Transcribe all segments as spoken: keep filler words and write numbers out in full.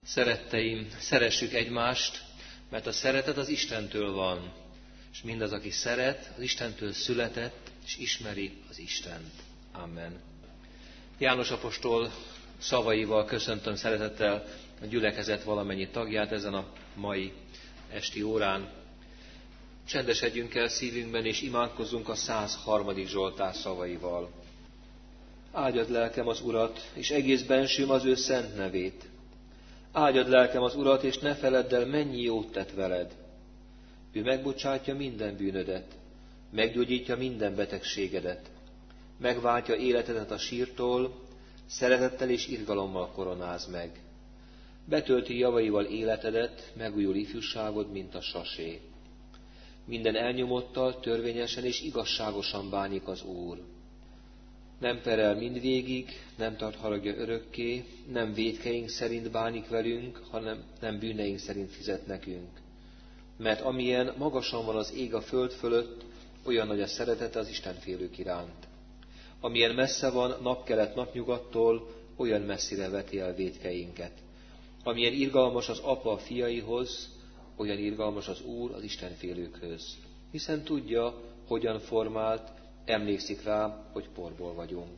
Szeretteim, szeressük egymást, mert a szeretet az Istentől van, és mindaz, aki szeret, az Istentől született, és ismeri az Istent. Amen. János apostol szavaival köszöntöm szeretettel a gyülekezet valamennyi tagját ezen a mai esti órán. Csendesedjünk el szívünkben, és imádkozzunk a száz harmadik Zsoltár szavaival. Áldjad lelkem az Urat, és egész bensőm az ő szent nevét. Áldjad lelkem az Urat, és ne feledd el, mennyi jót tett veled. Ő megbocsátja minden bűnödet, meggyógyítja minden betegségedet, megváltja életedet a sírtól, szeretettel és irgalommal koronáz meg. Betölti javaival életedet, megújul ifjúságod, mint a sasé. Minden elnyomottal törvényesen és igazságosan bánik az Úr. Nem perel mindvégig, nem tart haragja örökké, nem vétkeink szerint bánik velünk, hanem nem bűneink szerint fizet nekünk. Mert amilyen magasan van az ég a föld fölött, olyan nagy a szeretete az Istenfélők iránt. Amilyen messze van napkelet napnyugattól, olyan messzire veti el vétkeinket. Amilyen irgalmas az apa a fiaihoz, olyan irgalmas az Úr az Istenfélőkhöz. Hiszen tudja, hogyan formált, emlékszik rá, hogy porból vagyunk.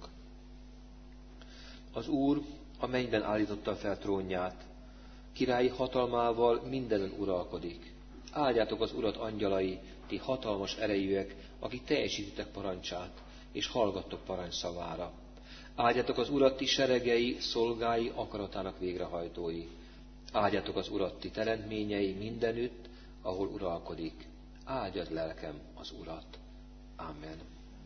Az Úr a mennyben állította fel trónját, királyi hatalmával mindenen uralkodik. Áldjátok az Urat, angyalai, ti hatalmas erejűek, akik teljesítitek parancsát, és hallgattok parancsszavára. Áldjátok az Urat, ti seregei, szolgái, akaratának végrehajtói. Áldjátok az Urat, ti teremtményei mindenütt, ahol uralkodik. Áldjad lelkem az Urat. Amen.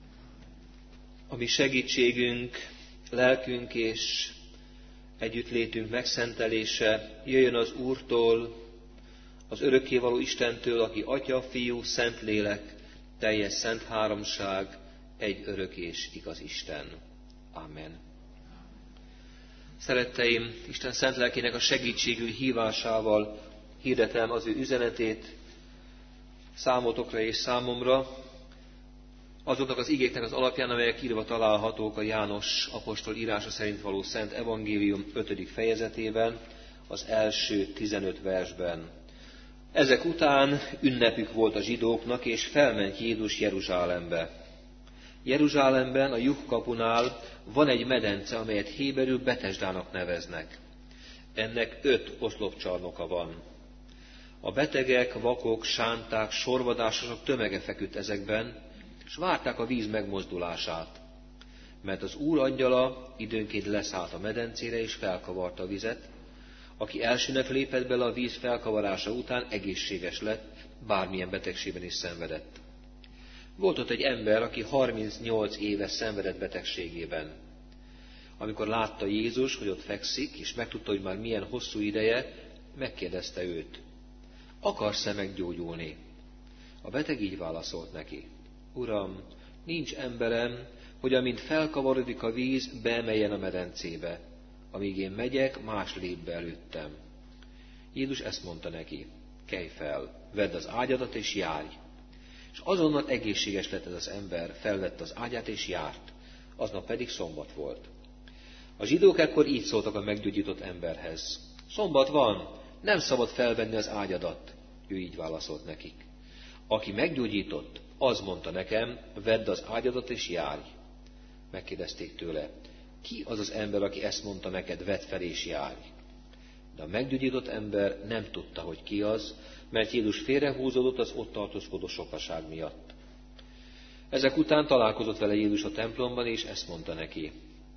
A mi segítségünk, lelkünk és együttlétünk megszentelése jöjjön az Úrtól, az örökkévaló Istentől, aki Atya, Fiú, Szentlélek, teljes szent háromság, egy örök és igaz Isten. Amen. Szeretteim, Isten szent lelkének a segítségül hívásával hirdetem az ő üzenetét számotokra és számomra, azoknak az igéknek az alapján, amelyek írva találhatók a János apostol írása szerint való Szent Evangélium ötödik fejezetében, az első tizenöt versben. Ezek után ünnepük volt a zsidóknak, és felment Jézus Jeruzsálembe. Jeruzsálemben a Juhkapunál van egy medence, amelyet héberül Betesdának neveznek. Ennek öt oszlopcsarnoka van. A betegek, vakok, sánták, sorvadásosok tömege feküdt ezekben, és várták a víz megmozdulását. Mert az Úr angyala időnként leszállt a medencére, és felkavarta a vizet. Aki elsőnek lépett bele a víz felkavarása után, egészséges lett, bármilyen betegségben is szenvedett. Volt ott egy ember, aki harmincnyolc éves szenvedett betegségében. Amikor látta Jézus, hogy ott fekszik, és megtudta, hogy már milyen hosszú ideje, megkérdezte őt: akarsz-e meggyógyulni? A beteg így válaszolt neki: Uram, nincs emberem, hogy amint felkavarodik a víz, beemeljen a medencébe. Amíg én megyek, más lép be előttem. Jézus ezt mondta neki: kelj fel, vedd az ágyadat és járj. És azonnal egészséges lett ez az ember, felvette az ágyát és járt. Aznap pedig szombat volt. A zsidók ekkor így szóltak a meggyógyított emberhez: szombat van, nem szabad felvenni az ágyadat. Ő így válaszolt nekik: aki meggyógyított, az mondta nekem, vedd az ágyadat és járj. Megkérdezték tőle: ki az az ember, aki ezt mondta neked, vedd fel és járj? De a meggyógyított ember nem tudta, hogy ki az, mert Jézus félrehúzódott az ott tartózkodó sokaság miatt. Ezek után találkozott vele Jézus a templomban, és ezt mondta neki: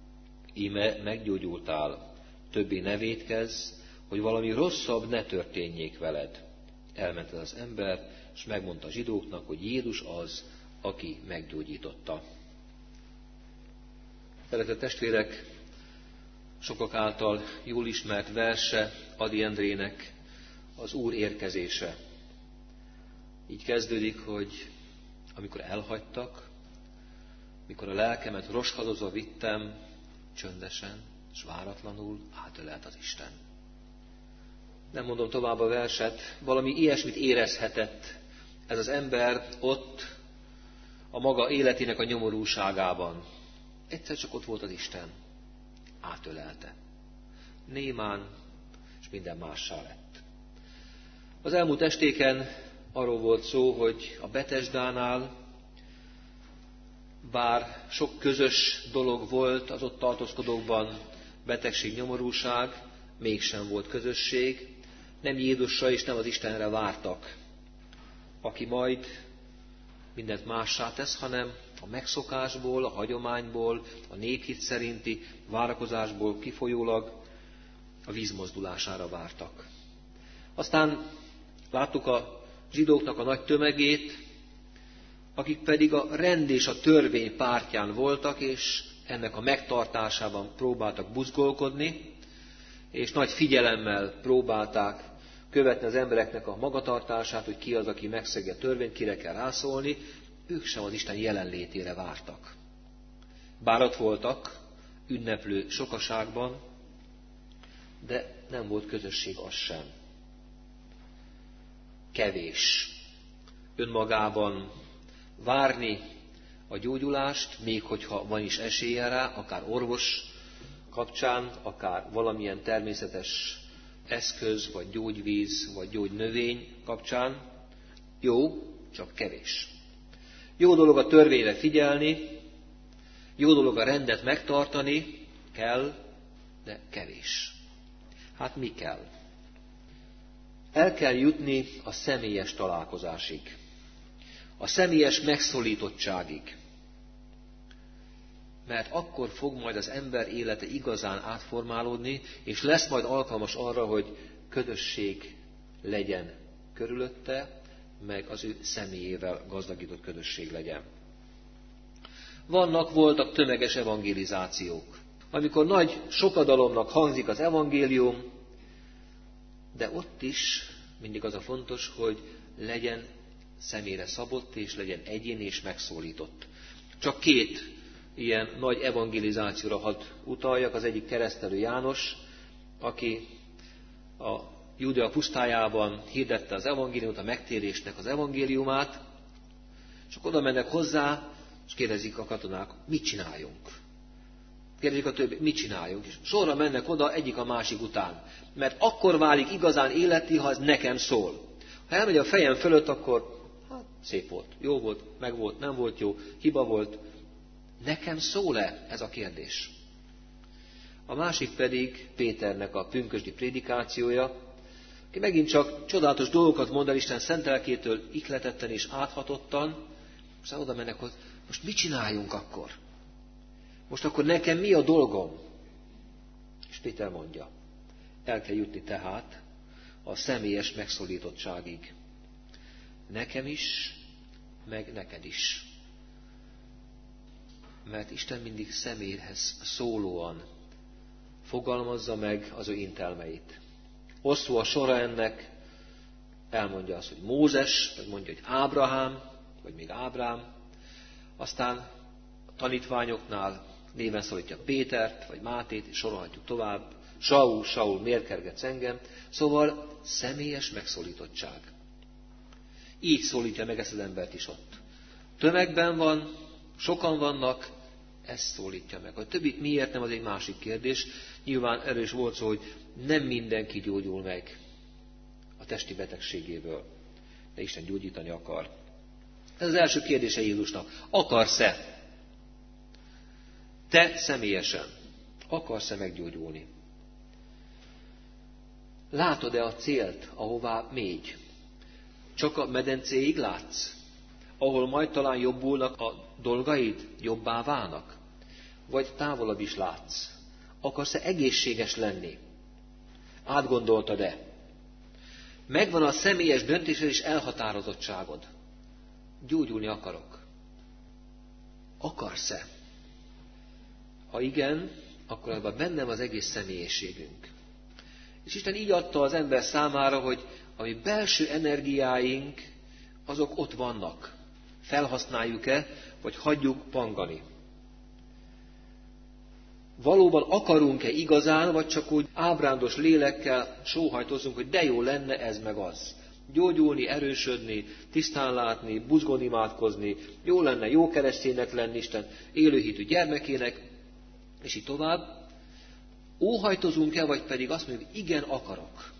íme meggyógyultál, többé ne vétkezz, hogy valami rosszabb ne történjék veled. Elment ez az ember, és megmondta a zsidóknak, hogy Jézus az, aki meggyógyította. Szeretett testvérek, sokak által jól ismert verse Ady Endrének, az Úr érkezése. Így kezdődik, hogy amikor elhagytak, mikor a lelkemet roskadozva vittem, csöndesen és váratlanul átölelt az Isten. Nem mondom tovább a verset, valami ilyesmit érezhetett ez az ember ott a maga életének a nyomorúságában. Egyszer csak ott volt az Isten. Átölelte. Némán, és minden mássá lett. Az elmúlt estéken arról volt szó, hogy a Betesdánál, bár sok közös dolog volt az ott tartózkodókban, betegség, nyomorúság, mégsem volt közösség, nem Jézusra és nem az Istenre vártak, aki majd mindent mássá tesz, hanem a megszokásból, a hagyományból, a néphit szerinti várakozásból kifolyólag a vízmozdulására vártak. Aztán láttuk a zsidóknak a nagy tömegét, akik pedig a rend és a törvény pártján voltak, és ennek a megtartásában próbáltak buzgolkodni, és nagy figyelemmel próbálták követni az embereknek a magatartását, hogy ki az, aki megszegi a törvényt, kire kell rászólni. Ők sem az Isten jelenlétére vártak. Bár ott voltak, ünneplő sokaságban, de nem volt közösség az sem. Kevés önmagában várni a gyógyulást, még hogyha van is esélye rá, akár orvos kapcsán, akár valamilyen természetes eszköz, vagy gyógyvíz, vagy gyógynövény kapcsán. Jó, csak kevés. Jó dolog a törvényre figyelni, jó dolog a rendet megtartani, kell, de kevés. Hát mi kell? El kell jutni a személyes találkozásig, a személyes megszólítottságig. Mert akkor fog majd az ember élete igazán átformálódni, és lesz majd alkalmas arra, hogy közösség legyen körülötte, meg az ő személyével gazdagított közösség legyen. Vannak, voltak tömeges evangelizációk, amikor nagy sokadalomnak hangzik az evangélium, de ott is mindig az a fontos, hogy legyen személyre szabott, és legyen egyéni és megszólított. Csak két ilyen nagy evangelizációra hadd utaljak, az egyik Keresztelő János, aki a Júdea pusztájában hirdette az evangéliumot, a megtérésnek az evangéliumát, és akkor oda mennek hozzá, és kérdezik a katonák, mit csináljunk? Kérdezik a többi, mit csináljunk? És sorra mennek oda egyik a másik után. Mert akkor válik igazán életi, ha ez nekem szól. Ha elmegy a fejem fölött, akkor hát szép volt, jó volt, meg volt, nem volt jó, hiba volt. Nekem szól-e ez a kérdés? A másik pedig Péternek a pünkösdi prédikációja, aki megint csak csodálatos dolgokat mond el Isten szent lelkétől ihletetten és áthatottan, aztán oda mennek, hogy most mit csináljunk akkor? Most akkor nekem mi a dolgom? És Péter mondja, el kell jutni tehát a személyes megszólítottságig. Nekem is, meg neked is. Mert Isten mindig személyhez szólóan fogalmazza meg az ő intelmeit. Osztva a sora ennek, elmondja azt, hogy Mózes, vagy mondja, hogy Ábrahám, vagy még Ábrám, aztán a tanítványoknál néven szólítja Pétert, vagy Mátét, és sorolhatjuk tovább. Saul, Saul, miért kergetsz engem? Szóval személyes megszólítottság. Így szólítja meg ezt az embert is ott. Tömegben van, sokan vannak, ezt szólítja meg. A többit miért nem, az egy másik kérdés. Nyilván erről is volt szó, hogy nem mindenki gyógyul meg a testi betegségéből, de Isten gyógyítani akar. Ez az első kérdése Jézusnak. Akarsz-e? Te személyesen akarsz-e meggyógyulni? Látod-e a célt, ahová mégy? Csak a medencéig látsz? Ahol majd talán jobbulnak a dolgaid, jobbá válnak? Vagy távolabb is látsz? Akarsz-e egészséges lenni? Átgondoltad-e? Megvan a személyes döntésed és elhatározottságod. Gyógyulni akarok. Akarsz-e? Ha igen, akkor ebben bennem az egész személyiségünk. És Isten így adta az ember számára, hogy a mi belső energiáink, azok ott vannak. Felhasználjuk-e, vagy hagyjuk pangani? Valóban akarunk-e igazán, vagy csak úgy ábrándos lélekkel sóhajtozunk, hogy de jó lenne ez meg az. Gyógyulni, erősödni, tisztán látni, buzgón imádkozni, jó lenne jó kereszténynek lenni, Isten élőhitű gyermekének, és így tovább. Óhajtozunk-e, vagy pedig azt mondjuk, igen, akarok.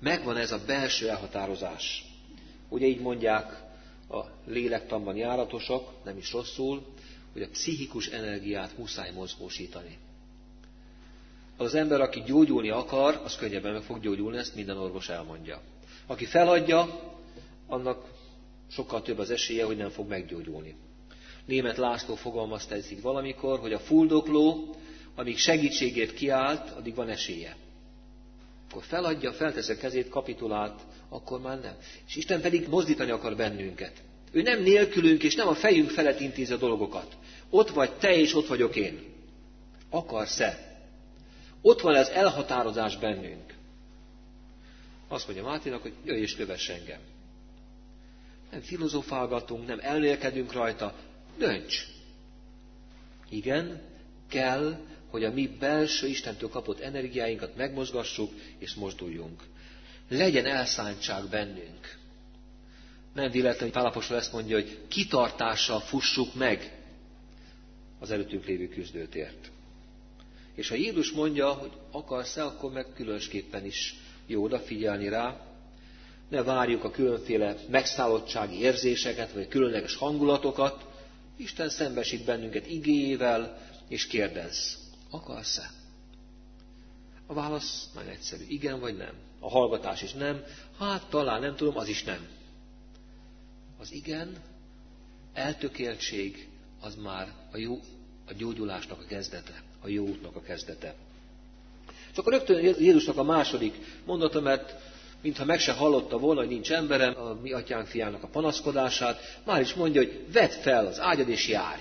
megvan ez a belső elhatározás. Ugye így mondják a lélektanban járatosok, nem is rosszul, hogy a pszichikus energiát muszáj mozgósítani. Az, az ember, aki gyógyulni akar, az könnyebben meg fog gyógyulni, ezt minden orvos elmondja. Aki feladja, annak sokkal több az esélye, hogy nem fog meggyógyulni. Németh László fogalmazta ezt így valamikor, hogy a fuldokló, amíg segítségért kiállt, addig van esélye. Akkor feladja, feltesz a kezét, kapitulált, akkor már nem. És Isten pedig mozdítani akar bennünket. Ő nem nélkülünk, és nem a fejünk felett intézi a dolgokat. Ott vagy te, és ott vagyok én. Akarsz-e? Ott van ez elhatározás bennünk. Azt mondja Máténak, hogy jöjj és kövess engem. Nem filozofálgatunk, nem elmélkedünk rajta, dönts. Igen, kell, hogy a mi belső Istentől kapott energiáinkat megmozgassuk és mozduljunk. Legyen elszántság bennünk. Nem véletlen, hogy Pál apostol ezt mondja, hogy kitartással fussuk meg az előttünk lévő küzdőtért. És ha Jézus mondja, hogy akarsz-e, akkor meg különösképpen is jó odafigyelni rá. Ne várjuk a különféle megszállottsági érzéseket, vagy különleges hangulatokat. Isten szembesít bennünket igéjével, és kérdez, akarsz-e? A válasz nagyon egyszerű, igen vagy nem. A hallgatás is nem, hát talán nem tudom, az is nem. Az igen, eltökéltség, az már a, jó, a gyógyulásnak a kezdete, a jó útnak a kezdete. És akkor rögtön Jézusnak a második mondata, mert mintha meg se hallotta volna, hogy nincs emberem, a mi atyánk fiának a panaszkodását, már is mondja, hogy vedd fel az ágyad és járj.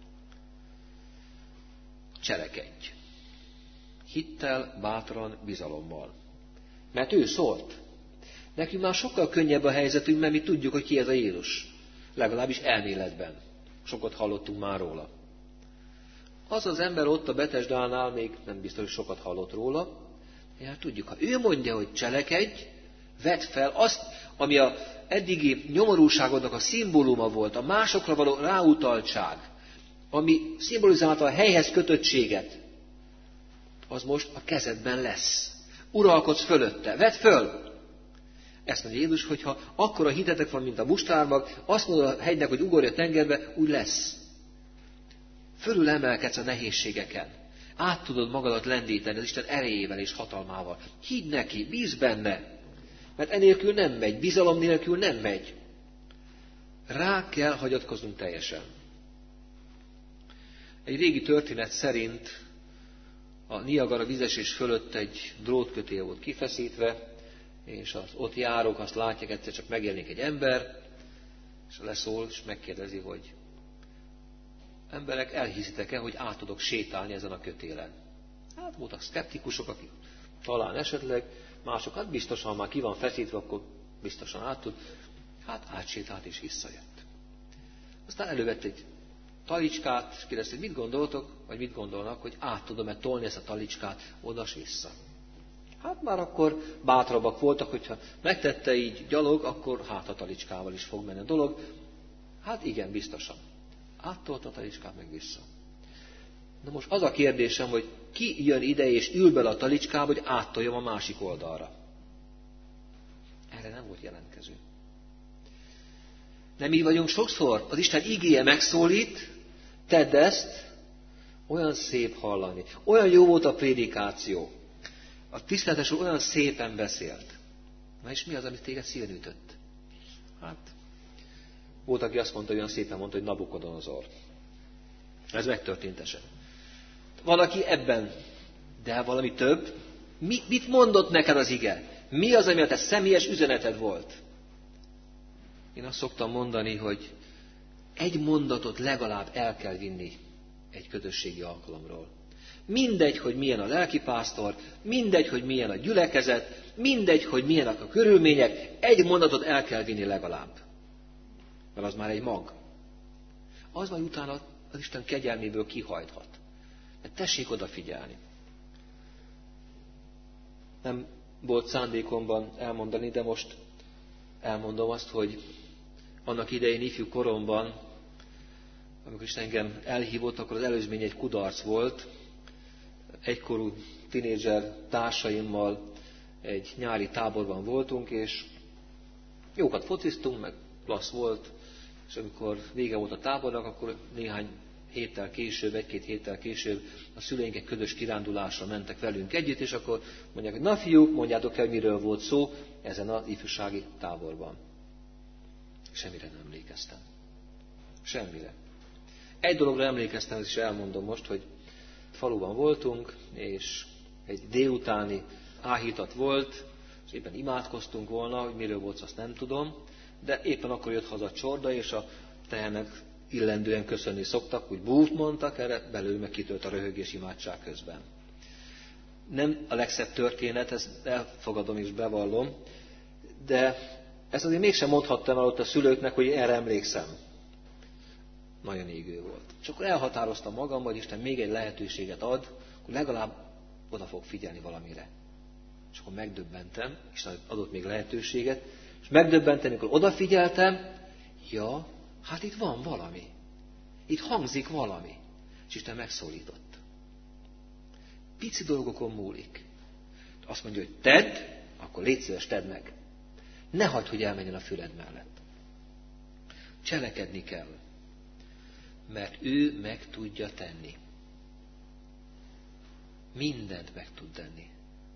Cselekedj. Hittel, bátran, bizalommal. Mert ő szólt. Nekünk már sokkal könnyebb a helyzetünk, mert mi tudjuk, hogy ki ez a Jézus. Legalábbis elméletben. Sokat hallottunk már róla. Az az ember ott a Betesdánál még nem biztos, hogy sokat hallott róla. Hát tudjuk, ha ő mondja, hogy cselekedj, vedd fel azt, ami a eddigi nyomorúságodnak a szimbóluma volt, a másokra való ráutaltság, ami szimbolizálta a helyhez kötöttséget, az most a kezedben lesz. Uralkodsz fölötte, vedd föl! Ezt mondja Jézus, hogyha akkora hitetek van, mint a mustármag, azt mondod a hegynek, hogy ugorj a tengerbe, úgy lesz. Fölül emelkedsz a nehézségeken. Át tudod magadat lendíteni az Isten erejével és hatalmával. Hidd neki, bízz benne. Mert enélkül nem megy, bizalom nélkül nem megy. Rá kell hagyatkoznunk teljesen. Egy régi történet szerint a Niagara vízesés fölött egy drótkötél volt kifeszítve, és az ott járók azt látják, egyszer csak megjelenik egy ember, és leszól, és megkérdezi, hogy emberek, elhiszitek-e, hogy át tudok sétálni ezen a kötélen? Hát voltak szkeptikusok, akik talán esetleg, mások, hát biztosan, ha már ki van feszítve, akkor biztosan át tud. Hát átsétált és visszajött. Aztán elővett egy talicskát, és kérdezte, hogy mit gondoltok, vagy mit gondolnak, hogy át tudom-e tolni ezt a talicskát oda-vissza. Hát már akkor bátrabbak voltak, hogyha megtette így gyalog, akkor hát a talicskával is fog menni a dolog. Hát igen, biztosan. Áttolta a talicskát meg vissza. Na most az a kérdésem, hogy ki jön ide és ül bele a talicskába, hogy áttoljam a másik oldalra. Erre nem volt jelentkező. Nem így vagyunk sokszor? Az Isten igéje megszólít, tedd ezt, olyan szép hallani. Olyan jó volt a prédikáció. A tiszteletes úr olyan szépen beszélt. Na és mi az, amit téged szíven ütött? Hát, volt, aki azt mondta, olyan szépen mondta, hogy Nabukodonozor. Ez megtörtént eset. Valaki ebben, de valami több. Mi, mit mondott neked az ige? Mi az, ami a te személyes üzeneted volt? Én azt szoktam mondani, hogy egy mondatot legalább el kell vinni egy közösségi alkalomról. Mindegy, hogy milyen a lelkipásztor, mindegy, hogy milyen a gyülekezet, mindegy, hogy milyenek a körülmények, egy mondatot el kell vinni legalább. Mert az már egy mag. Az majd utána az Isten kegyelméből kihajthat. Mert tessék odafigyelni. Nem volt szándékomban elmondani, de most elmondom azt, hogy annak idején ifjú koromban, amikor Isten engem elhívott, akkor az előzmény egy kudarc volt. Egykorú tinédzser társaimmal egy nyári táborban voltunk, és jókat fociztunk, meg klassz volt, és amikor vége volt a tábornak, akkor néhány héttel később, egy-két héttel később a szüleink egy közös kirándulásra mentek velünk együtt, és akkor mondják, hogy na fiúk, mondjátok el, miről volt szó ezen az ifjúsági táborban. Semmire nem emlékeztem. Semmire. Egy dologra emlékeztem, ezt is elmondom most, hogy faluban voltunk, és egy délutáni áhítat volt, és éppen imádkoztunk volna, hogy miről volt, azt nem tudom, de éppen akkor jött haza a csorda, és a tehenek illendően köszönni szoktak, úgy búft mondtak, erre belül meg kitölt a röhögés imádság közben. Nem a legszebb történet, ezt elfogadom és bevallom, de ezt azért mégsem mondhattam el ott a szülőknek, hogy erre emlékszem. Nagyon égő volt. És akkor elhatároztam magam, hogy Isten még egy lehetőséget ad, hogy legalább oda fog figyelni valamire. És akkor megdöbbentem, Isten adott még lehetőséget, és megdöbbentem, amikor odafigyeltem, ja, hát itt van valami. Itt hangzik valami. És Isten megszólított. Pici dolgokon múlik. Azt mondja, hogy tedd, akkor légy szíves, tedd meg. Ne hagyd, hogy elmenjen a füled mellett. Cselekedni kell. Mert ő meg tudja tenni. Mindent meg tud tenni.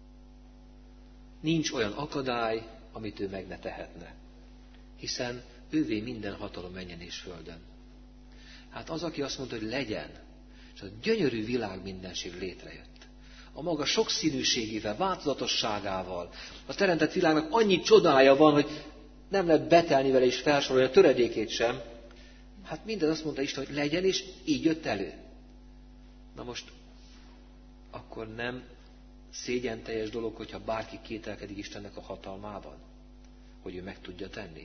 Nincs olyan akadály, amit ő meg ne tehetne. Hiszen ővé minden hatalom menjen és földön. Hát az, aki azt mondta, hogy legyen, és a gyönyörű világ mindenség létrejött. A maga sokszínűségével, változatosságával. A teremtett világnak annyi csodája van, hogy nem lehet betelni vele és felsorolni a töredékét sem. Hát minden azt mondta Isten, hogy legyen, és így jött elő. Na most, akkor nem szégyenteljes dolog, hogyha bárki kételkedik Istennek a hatalmában, hogy ő meg tudja tenni.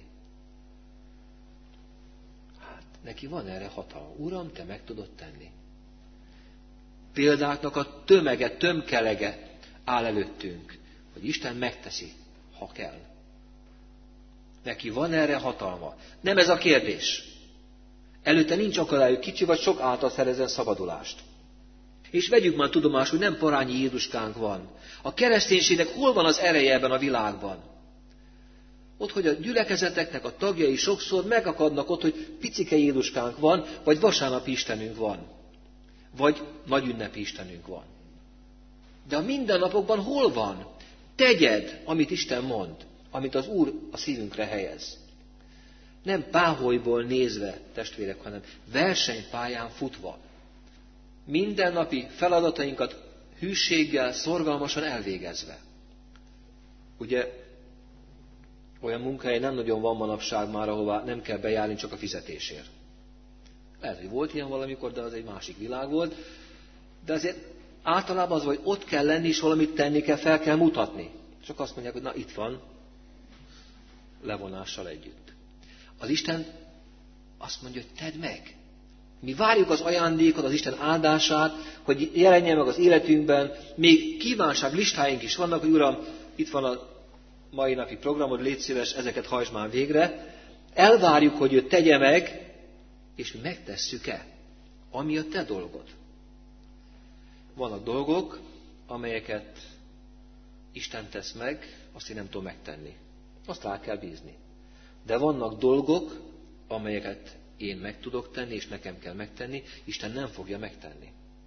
Hát, neki van erre hatalma. Uram, te meg tudod tenni. Példáknak a tömege, tömkelege áll előttünk, hogy Isten megteszi, ha kell. Neki van erre hatalma. Nem ez a kérdés. Előtte nincs akadályuk, kicsi vagy sok által szerezzen szabadulást. És vegyük már tudomásul, hogy nem parányi Jézuskánk van. A kereszténységnek hol van az ereje ebben a világban? Ott, hogy a gyülekezeteknek a tagjai sokszor megakadnak ott, hogy picike Jézuskánk van, vagy vasárnapi Istenünk van. Vagy nagy ünnepi Istenünk van. De a mindennapokban hol van? Tegyed, amit Isten mond, amit az Úr a szívünkre helyez. Nem páholyból nézve, testvérek, hanem versenypályán futva. Mindennapi feladatainkat hűséggel, szorgalmasan elvégezve. Ugye olyan munkahely nem nagyon van manapság már, ahová nem kell bejárni csak a fizetésért. Lehet, hogy volt ilyen valamikor, de az egy másik világ volt. De azért általában az, hogy ott kell lenni, és valamit tenni kell, fel kell mutatni. Csak azt mondják, hogy na itt van, levonással együtt. Az Isten azt mondja, hogy tedd meg. Mi várjuk az ajándékot, az Isten áldását, hogy jelenjen meg az életünkben. Még kívánság listáink is vannak, hogy Uram, itt van a mai napi programod, légy szíves, ezeket hajtsd már végre. Elvárjuk, hogy ő tegye meg, és mi megtesszük-e, ami a te dolgod. Vannak dolgok, amelyeket Isten tesz meg, azt én nem tudom megtenni. Azt rá kell bízni. De vannak dolgok, amelyeket én meg tudok tenni, és nekem kell megtenni, Isten nem fogja megtenni.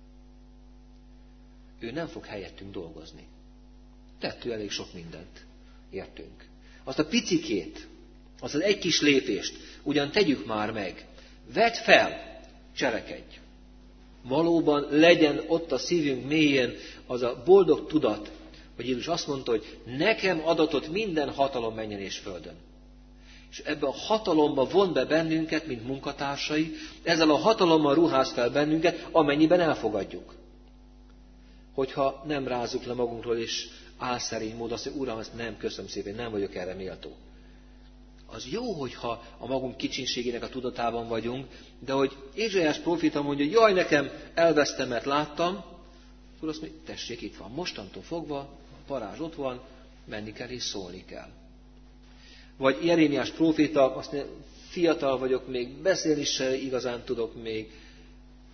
Ő nem fog helyettünk dolgozni. Tett ő elég sok mindent. Értünk. Azt a picikét, azt az egy kis lépést ugyan tegyük már meg. Vedd fel, cselekedj. Valóban legyen ott a szívünk mélyén az a boldog tudat, hogy Jézus azt mondta, hogy nekem adatott minden hatalom menjen és földön. És ebbe a hatalomba von be bennünket, mint munkatársai, ezzel a hatalommal ruház fel bennünket, amennyiben elfogadjuk. Hogyha nem rázzuk le magunkról, és álszerény módon azt mondja, Uram, ezt nem, köszönöm szépen, nem vagyok erre méltó. Az jó, hogyha a magunk kicsinségének a tudatában vagyunk, de hogy Ézsaiás próféta mondja, hogy jaj, nekem elvesztem, mert láttam, akkor azt mondja, tessék, itt van, mostantól fogva, a parázs ott van, menni kell és szólni kell. Vagy Jeremiás próféta, azt mondja, fiatal vagyok még, beszélni se igazán tudok még,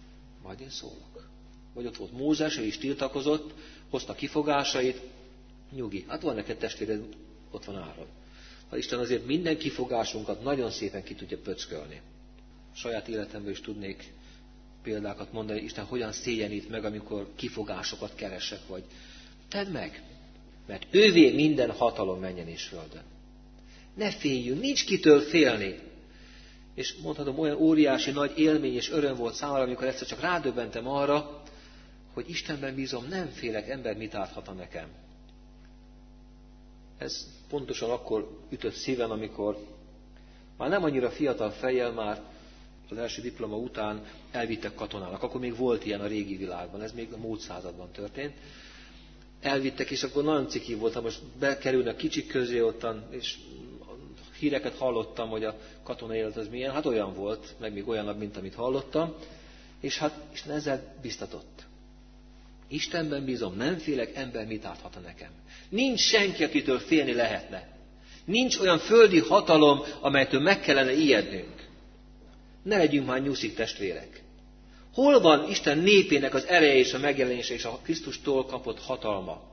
majd én szólok. Vagy ott volt Mózes, ő is tiltakozott, hozta kifogásait, Nyugi. Hát van neked testvéred, ott van Áron. Ha Isten azért minden kifogásunkat nagyon szépen ki tudja pöckölni. A saját életemből is tudnék példákat mondani, Isten hogyan szégyenít meg, amikor kifogásokat keresek, vagy tedd meg, mert ővé minden hatalom menjen és földön. Ne féljünk, nincs kitől félni. És mondhatom, olyan óriási nagy élmény és öröm volt számomra, amikor egyszer csak rádöbbentem arra, hogy Istenben bízom, nem félek, ember mit árthat nekem. Ez pontosan akkor ütött szívem, amikor már nem annyira fiatal fejjel, már az első diploma után elvittek katonának. Akkor még volt ilyen a régi világban, ez még a múlt században történt. Elvittek, és akkor nagyon ciki voltam, most bekerülnek kicsik közé ottan, és híreket hallottam, hogy a katonai élet az milyen. Hát olyan volt, meg még olyanabb, mint amit hallottam. És hát Isten ezzel biztatott. Istenben bízom, nem félek, ember mit árthat nekem. Nincs senki, akitől félni lehetne. Nincs olyan földi hatalom, amelytől meg kellene ijednünk. Ne legyünk már nyuszik, testvérek. Hol van Isten népének az ereje és a megjelenése és a Krisztustól kapott hatalma?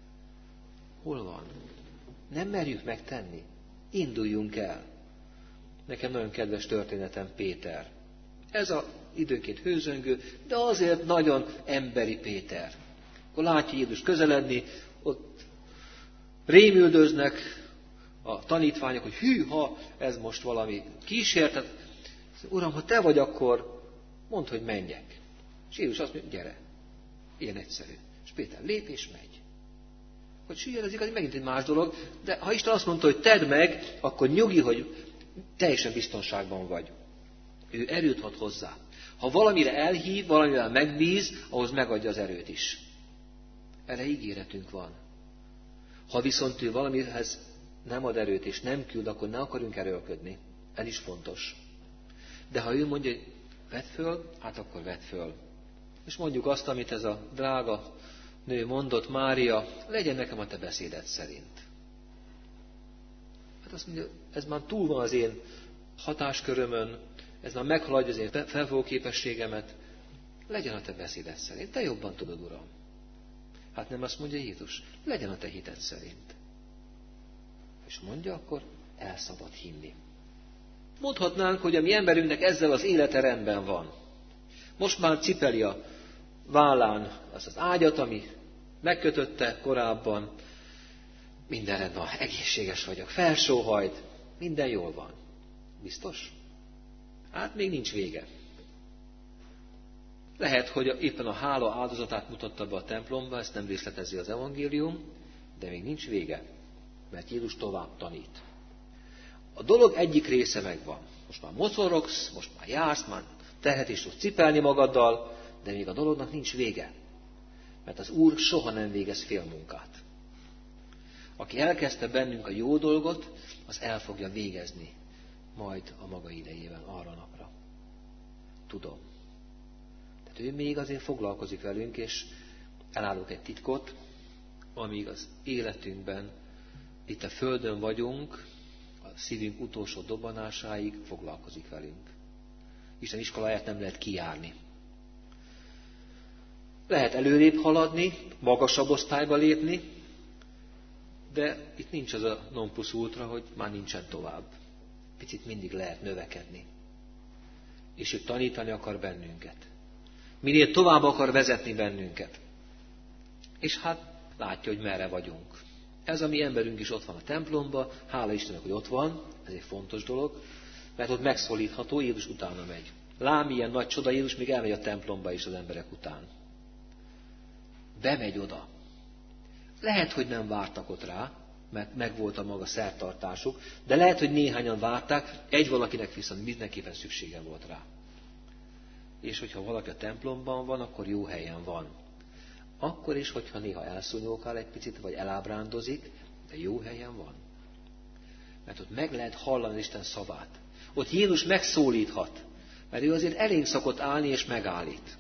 Hol van? Nem merjük megtenni. Induljunk el. Nekem nagyon kedves történetem Péter. Ez az időnként hőzöngő, de azért nagyon emberi Péter. Akkor látja Jézus közeledni, ott rémüldöznek a tanítványok, hogy hűha, ez most valami kísértet. Uram, ha te vagy, akkor mondd, hogy menjek. És Jézus azt mondja, gyere. Ilyen egyszerű. És Péter lép és megy. Hogy süllyed, az megint egy más dolog, de ha Isten azt mondta, hogy tedd meg, akkor nyugi, hogy teljesen biztonságban vagy. Ő erőt ad hozzá. Ha valamire elhív, valamire megbíz, ahhoz megadja az erőt is. Erre ígéretünk van. Ha viszont ő valamihez nem ad erőt és nem küld, akkor ne akarjunk erőlködni. Ez is fontos. De ha ő mondja, hogy vedd föl, hát akkor vedd föl. És mondjuk azt, amit ez a drága nő mondott, Mária, legyen nekem a te beszéded szerint. Hát azt mondja, ez már túl van az én hatáskörömön, ez már meghaladja az én felfogó képességemet, legyen a te beszéded szerint. Te jobban tudod, Uram. Hát nem azt mondja Jézus, legyen a te hited szerint. És mondja, akkor el szabad hinni. Mondhatnánk, hogy a mi emberünknek ezzel az élete rendben van. Most már cipeli a vállán az az ágyat, ami megkötötte korábban. Minden rendben van, egészséges vagyok, felsóhajt, minden jól van. Biztos? Hát még nincs vége. Lehet, hogy éppen a hála áldozatát mutatta be a templomba, ezt nem részletezi az evangélium, de még nincs vége, mert Jézus tovább tanít. A dolog egyik része megvan. Most már mocorogsz, most már jársz, már terhet is tudsz cipelni magaddal, de még a dolognak nincs vége. Mert az Úr soha nem végez félmunkát. Aki elkezdte bennünk a jó dolgot, az el fogja végezni majd a maga idejében arra napra. Tudom. Tehát ő még azért foglalkozik velünk, és elárulok egy titkot, amíg az életünkben itt a földön vagyunk, a szívünk utolsó dobbanásáig foglalkozik velünk. Isten iskoláját nem lehet kijárni. Lehet előrébb haladni, magasabb osztályba lépni, de itt nincs az a non plus ultra, hogy már nincsen tovább. Picit mindig lehet növekedni. És ő tanítani akar bennünket. Minél tovább akar vezetni bennünket. És hát látja, hogy merre vagyunk. Ez a mi emberünk is ott van a templomban, hála Istennek, hogy ott van, ez egy fontos dolog, mert ott megszólítható, Jézus utána megy. Lám, ilyen nagy csoda, Jézus még elmegy a templomba is az emberek után. Bemegy oda. Lehet, hogy nem vártak ott rá, mert megvolt a maga szertartásuk, de lehet, hogy néhányan várták, egy valakinek viszont mindenképpen szüksége volt rá. És hogyha valaki a templomban van, akkor jó helyen van. Akkor is, hogyha néha elszúnyókál egy picit, vagy elábrándozik, de jó helyen van. Mert ott meg lehet hallani Isten szavát. Ott Jézus megszólíthat, mert ő azért elég szokott állni és megállít.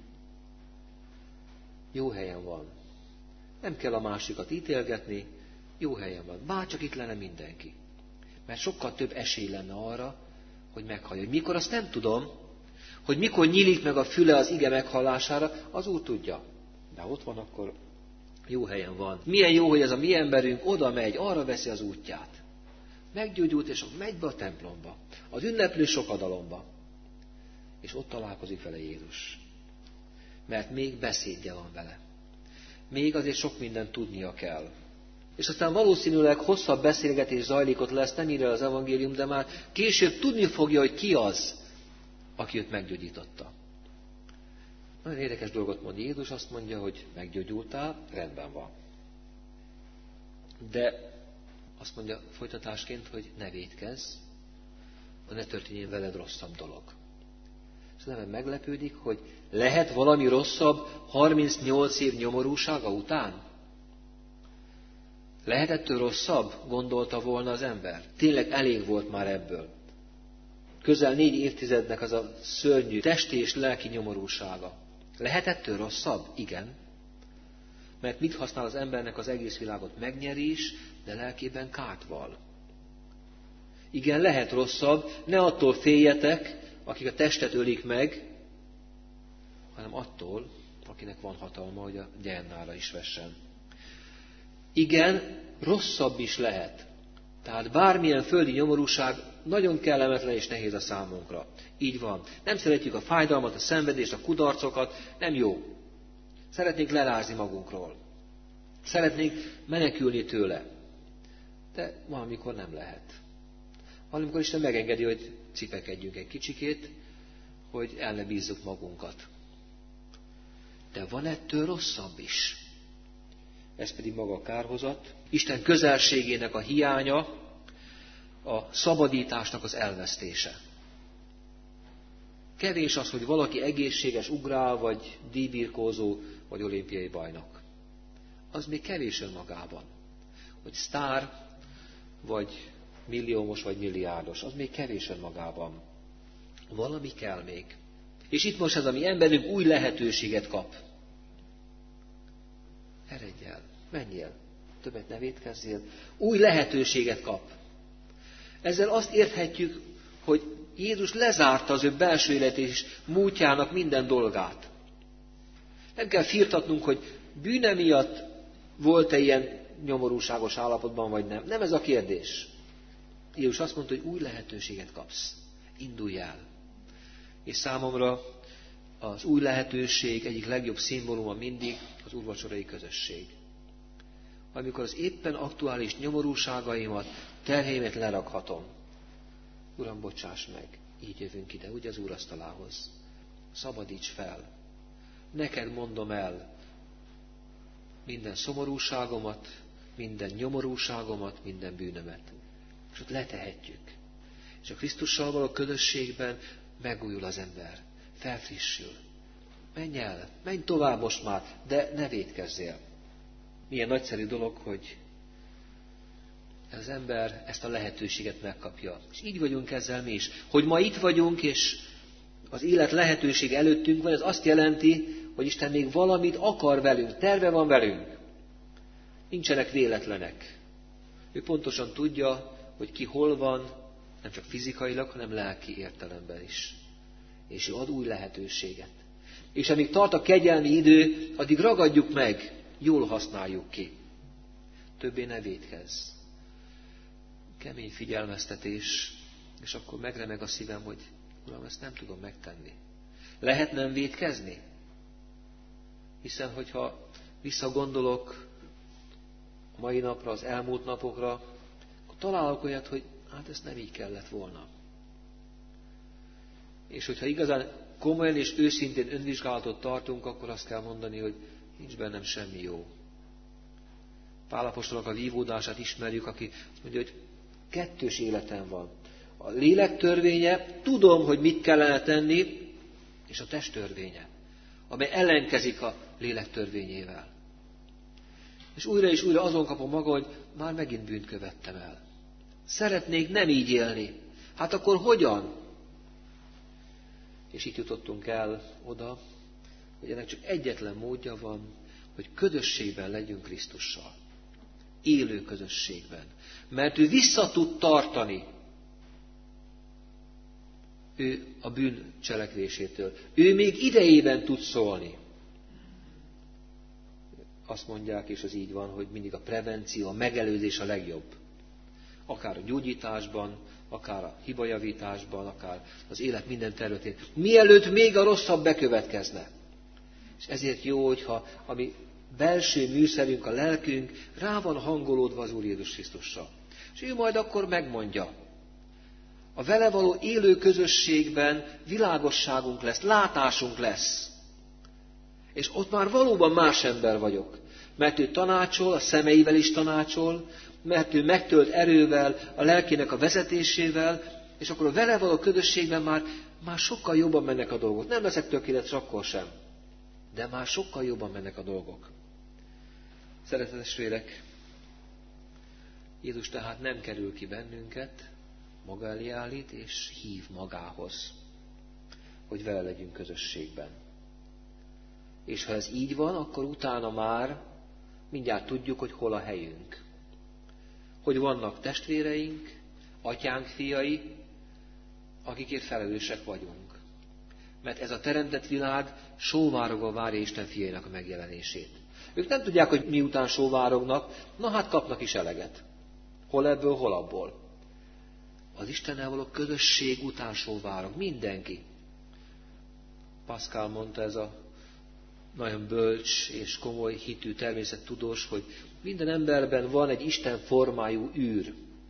Jó helyen van. Nem kell a másikat ítélgetni, jó helyen van. Bárcsak itt lenne mindenki. Mert sokkal több esély lenne arra, hogy meghallja. Hogy mikor, azt nem tudom, hogy mikor nyílik meg a füle az ige meghallására, az Úr tudja. De ott van, akkor jó helyen van. Milyen jó, hogy ez a mi emberünk oda megy, arra veszi az útját. Meggyógyult, és megy be a templomba, az ünneplő sokadalomba. És ott találkozik vele Jézus. Mert még beszédje van vele. Még azért sok mindent tudnia kell. És aztán valószínűleg hosszabb beszélgetés zajlik ott lesz, nem írja az evangélium, de már később tudni fogja, hogy ki az, aki őt meggyógyította. Nagyon érdekes dolgot mond Jézus, azt mondja, hogy meggyógyultál, rendben van. De azt mondja folytatásként, hogy ne vétkezz, ne történjen veled rosszabb dolog. És nem meglepődik, hogy lehet valami rosszabb harmincnyolc év nyomorúsága után? Lehet ettől rosszabb, gondolta volna az ember. Tényleg elég volt már ebből. Közel négy évtizednek az a szörnyű testi és lelki nyomorúsága. Lehet ettől rosszabb? Igen. Mert mit használ az embernek az egész világot? Megnyerés, de lelkében kárt val. Igen, lehet rosszabb, ne attól féljetek, akik a testet ölik meg, hanem attól, akinek van hatalma, hogy a gyennára is vessen. Igen, rosszabb is lehet. Tehát bármilyen földi nyomorúság nagyon kellemetlen és nehéz a számunkra. Így van. Nem szeretjük a fájdalmat, a szenvedést, a kudarcokat, nem jó. Szeretnénk lerázni magunkról. Szeretnénk menekülni tőle. De valamikor nem lehet. Valamikor Isten megengedi, hogy cipekedjünk egy kicsikét, hogy el ne bízzuk magunkat. De van ettől rosszabb is. Ez pedig maga a kárhozat. Isten közelségének a hiánya, a szabadításnak az elvesztése. Kevés az, hogy valaki egészséges ugrál, vagy díjbirkózó, vagy olimpiai bajnok. Az még kevés önmagában. Hogy sztár, vagy milliómos, vagy milliárdos. Az még kevés önmagában. Valami kell még. És itt most ez a mi emberünk új lehetőséget kap. Eredj el, menjél, többet ne vétkezzél. Új lehetőséget kap. Ezzel azt érthetjük, hogy Jézus lezárta az ő belső élet és múltjának minden dolgát. Nem kell firtatnunk, hogy bűne miatt volt-e ilyen nyomorúságos állapotban, vagy nem. Nem ez a kérdés. Jézus azt mondta, hogy új lehetőséget kapsz. Indulj el. És számomra az új lehetőség egyik legjobb szimbóluma mindig az úrvacsorai közösség. Amikor az éppen aktuális nyomorúságaimat, terheimet lerakhatom. Uram, bocsáss meg, így jövünk ide, ugye az úrasztalához. Szabadíts fel. Neked mondom el minden szomorúságomat, minden nyomorúságomat, minden bűnömet. És ott letehetjük. És a Krisztussal való közösségben megújul az ember. Felfrissül. Menj el, menj tovább most már, de ne vétkezzél. Milyen nagyszerű dolog, hogy az ember ezt a lehetőséget megkapja. És így vagyunk ezzel mi is. Hogy ma itt vagyunk, és az élet lehetőség előttünk van, ez azt jelenti, hogy Isten még valamit akar velünk, terve van velünk. Nincsenek véletlenek. Ő pontosan tudja, hogy ki hol van, nem csak fizikailag, hanem lelki értelemben is. És ő ad új lehetőséget. És amíg tart a kegyelmi idő, addig ragadjuk meg, jól használjuk ki. Többé ne vétkezz. Kemény figyelmeztetés, és akkor megremeg a szívem, hogy Uram, ezt nem tudom megtenni. Lehet nem vétkezni? Hiszen, hogyha visszagondolok a mai napra, az elmúlt napokra, akkor találok olyat, hogy hát ezt nem így kellett volna. És hogyha igazán komolyan és őszintén önvizsgálatot tartunk, akkor azt kell mondani, hogy nincs bennem semmi jó. Pál apostolnak a vívódását ismerjük, aki mondja, hogy kettős életem van. A lélek törvénye, tudom, hogy mit kellene tenni, és a test törvénye, amely ellenkezik a lélek törvényével. És újra és újra azon kapom maga, hogy már megint bűnt követtem el. Szeretnék nem így élni. Hát akkor hogyan? És itt jutottunk el oda, hogy ennek csak egyetlen módja van, hogy közösségben legyünk Krisztussal. Élő közösségben. Mert ő vissza tud tartani ő a bűn cselekvésétől. Ő még idejében tud szólni. azt mondják, és az így van, hogy mindig a prevenció, a megelőzés a legjobb. Akár a gyógyításban, akár a hibajavításban, akár az élet minden területén. Mielőtt még a rosszabb bekövetkezne. És ezért jó, hogyha a mi belső műszerünk, a lelkünk rá van hangolódva az Úr Jézus Krisztusra. És ő majd akkor megmondja. A vele való élő közösségben világosságunk lesz, látásunk lesz. És ott már valóban más ember vagyok. Mert ő tanácsol, a szemeivel is tanácsol, mert ő megtölt erővel, a lelkének a vezetésével, és akkor a vele való közösségben már, már sokkal jobban mennek a dolgok. Nem leszek tökéletes akkor sem, de már sokkal jobban mennek a dolgok. Szeretett testvérek, Jézus tehát nem kerül ki bennünket, maga elé állít, és hív magához, hogy vele legyünk közösségben. És ha ez így van, akkor utána már mindjárt tudjuk, hogy hol a helyünk. Hogy vannak testvéreink, atyánk fiai, akikért felelősek vagyunk. Mert ez a teremtett világ sóvárogva várja Isten fiainak a megjelenését. Ők nem tudják, hogy miután sóvárognak, na hát kapnak is eleget. Hol ebből, hol abból. Az Istennel való közösség után sóvárog mindenki. Pascal mondta, ez a nagyon bölcs és komoly hitű természettudós, hogy minden emberben van egy Isten formájú űr.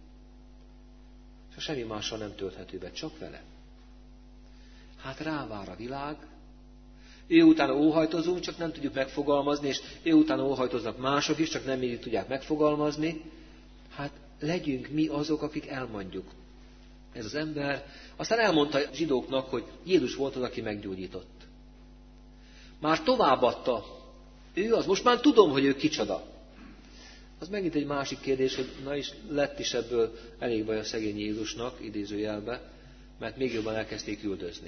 És semmi mással nem tölthető be, csak vele. Hát rávár a világ, ő utána óhajtozunk, csak nem tudjuk megfogalmazni, és ő utána óhajtoznak mások is, csak nem mindig tudják megfogalmazni. Hát legyünk mi azok, akik elmondjuk. Ez az ember aztán elmondta a zsidóknak, hogy Jézus volt az, aki meggyógyított. Már továbbadta. Ő az. Most már tudom, hogy ő kicsoda. Az megint egy másik kérdés, hogy na is lett is ebből elég baj a szegény Jézusnak, idézőjelbe, mert még jobban elkezdték üldözni.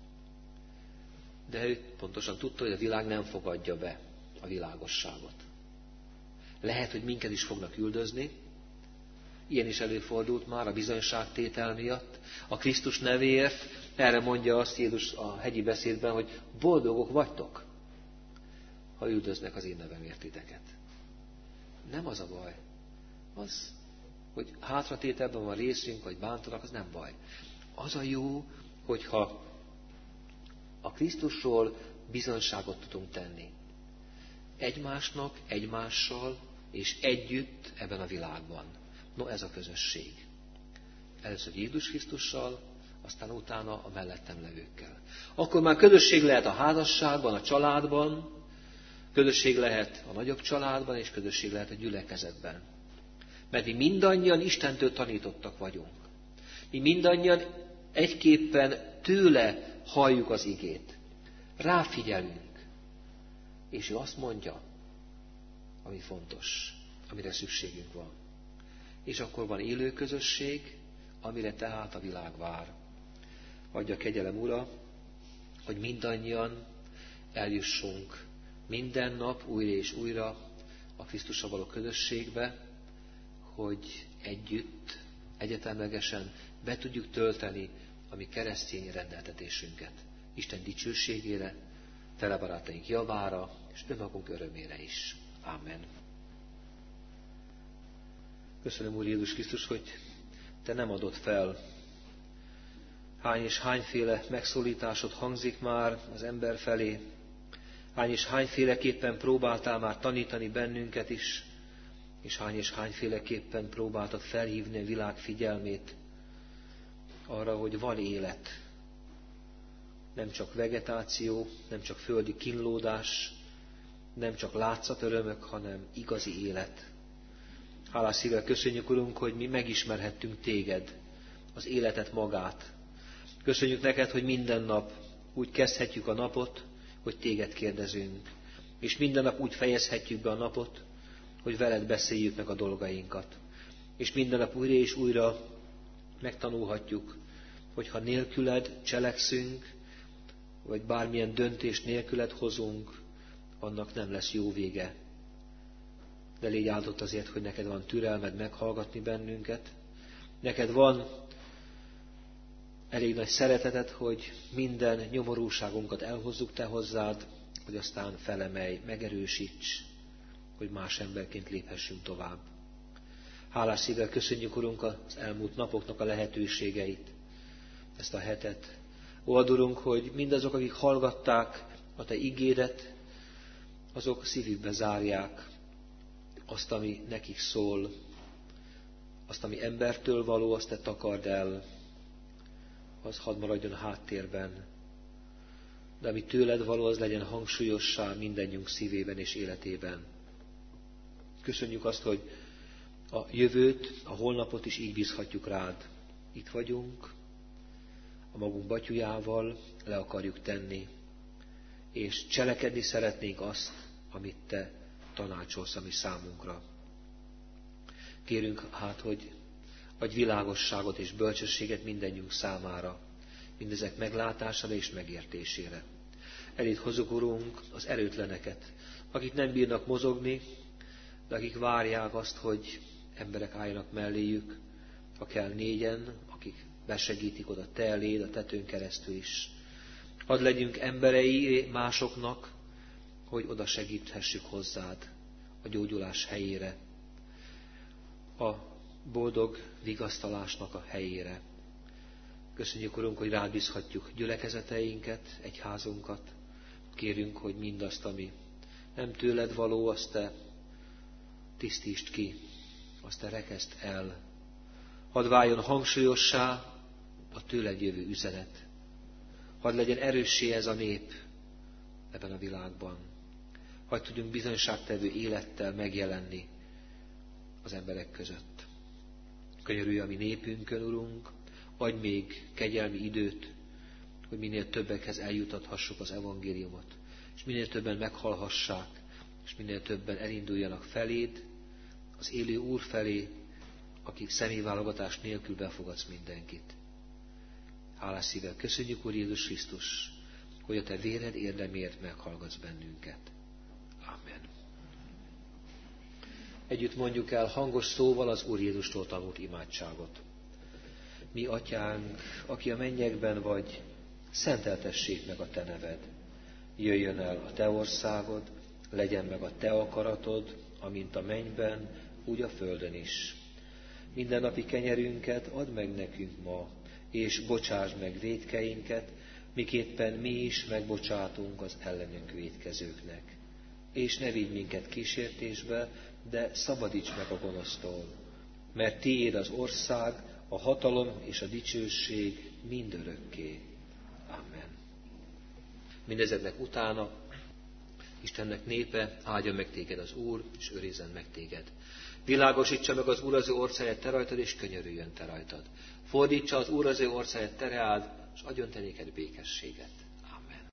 De ő pontosan tudta, hogy a világ nem fogadja be a világosságot. Lehet, hogy minket is fognak üldözni. Ilyen is előfordult már a bizonyságtétel miatt. A Krisztus nevéért erre mondja azt Jézus a hegyi beszédben, hogy boldogok vagytok, ha üldöznek az én nevemért titeket. Nem az a baj. Az, hogy hátratételben van részünk, vagy bántanak, az nem baj. Az a jó, hogyha a Krisztusról bizonyságot tudunk tenni. Egymásnak, egymással és együtt ebben a világban. No, ez a közösség. Először Jézus Krisztussal, aztán utána a mellettem levőkkel. Akkor már közösség lehet a házasságban, a családban, közösség lehet a nagyobb családban, és közösség lehet a gyülekezetben. Mert mi mindannyian Istentől tanítottak vagyunk. Mi mindannyian egyképpen tőle halljuk az igét. Ráfigyelünk. És ő azt mondja, ami fontos, amire szükségünk van. És akkor van élő közösség, amire tehát a világ vár. Adja kegyelem, Ura, hogy mindannyian eljussunk minden nap újra és újra a Krisztussal való közösségbe, hogy együtt, egyetemlegesen be tudjuk tölteni a mi keresztény rendeltetésünket. Isten dicsőségére, tele barátaink javára, és önmagunk örömére is. Amen. Köszönöm, Úr Jézus Krisztus, hogy Te nem adod fel. Hány és hányféle megszólításod hangzik már az ember felé. Hány és hányféleképpen próbáltál már tanítani bennünket is, és hány és hányféleképpen próbáltad felhívni a világ figyelmét arra, hogy van élet. Nem csak vegetáció, nem csak földi kínlódás, nem csak látszatörömök, hanem igazi élet. Hálás szívvel köszönjük, Urunk, hogy mi megismerhettünk Téged, az életet magát. Köszönjük neked, hogy minden nap úgy kezdhetjük a napot, hogy Téged kérdezünk. És minden nap úgy fejezhetjük be a napot, hogy veled beszéljük meg a dolgainkat. És minden nap újra és újra megtanulhatjuk, hogy ha nélküled cselekszünk, vagy bármilyen döntést nélküled hozunk, annak nem lesz jó vége. De légy áldott azért, hogy neked van türelmed meghallgatni bennünket. Neked van elég nagy szereteted, hogy minden nyomorúságunkat elhozzuk te hozzád, hogy aztán felemelj, megerősíts. hogy más emberként léphessünk tovább. Hálás szívvel köszönjük, Urunk, az elmúlt napoknak a lehetőségeit, ezt a hetet. Ó, adorunk, hogy mindazok, akik hallgatták a Te igédet, azok szívükbe zárják azt, ami nekik szól, azt, ami embertől való, azt Te takard el, az hadd maradjon háttérben. De ami tőled való, az legyen hangsúlyossá mindennyiunk szívében és életében. Köszönjük azt, hogy a jövőt, a holnapot is így bízhatjuk rád. Itt vagyunk, a magunk batyujával le akarjuk tenni, és cselekedni szeretnénk azt, amit Te tanácsolsz a mi számunkra. Kérünk hát, hogy adj világosságot és bölcsességet mindennyiunk számára, mindezek meglátására és megértésére. Eléd hozzuk, Urunk, az erőtleneket, akik nem bírnak mozogni, de akik várják azt, hogy emberek álljanak melléjük, ha kell négyen, akik besegítik oda Te eléd, a tetőn keresztül is. Hadd legyünk emberei másoknak, hogy oda segíthessük hozzád a gyógyulás helyére, a boldog vigasztalásnak a helyére. Köszönjük, Urunk, hogy rád bízhatjuk gyülekezeteinket, egyházunkat. Kérünk, hogy mindazt, ami nem tőled való, azt Te tisztítsd ki, azt Te rekeszd el. Hadd váljon hangsúlyossá a tőled jövő üzenet. Hadd legyen erőssé ez a nép ebben a világban. Hadd tudjunk bizonyságtevő élettel megjelenni az emberek között. Könyörülj a mi népünkön, Urunk, adj még kegyelmi időt, hogy minél többekhez eljutathassuk az evangéliumot, és minél többen meghallhassák, és minél többen elinduljanak feléd, az élő Úr felé, akik személyválogatás nélkül befogadsz mindenkit. Hálás szívvel köszönjük, Úr Jézus Krisztus, hogy a Te véred érdemért meghallgatsz bennünket. Amen. Együtt mondjuk el hangos szóval az Úr Jézustól tanult imádságot. Mi, Atyánk, aki a mennyekben vagy, szenteltessék meg a Te neved. Jöjjön el a Te országod, legyen meg a Te akaratod, amint a mennyben, úgy a földön is. Mindennapi kenyerünket add meg nekünk ma, és bocsáss meg vétkeinket, miképpen mi is megbocsátunk az ellenünk vétkezőknek. És ne vigy minket kísértésbe, de szabadíts meg a gonosztól, mert Tiéd az ország, a hatalom és a dicsőség mindörökké. Amen. Mindezeknek utána Istennek népe, áldja meg téged az Úr, és őrizzen meg téged. Világosítsa meg az Úr az ő orszáját te rajtad, és könyörüljön te rajtad. Fordítsa az Úr az ő orszáját te reád, és adjon te néked békességet.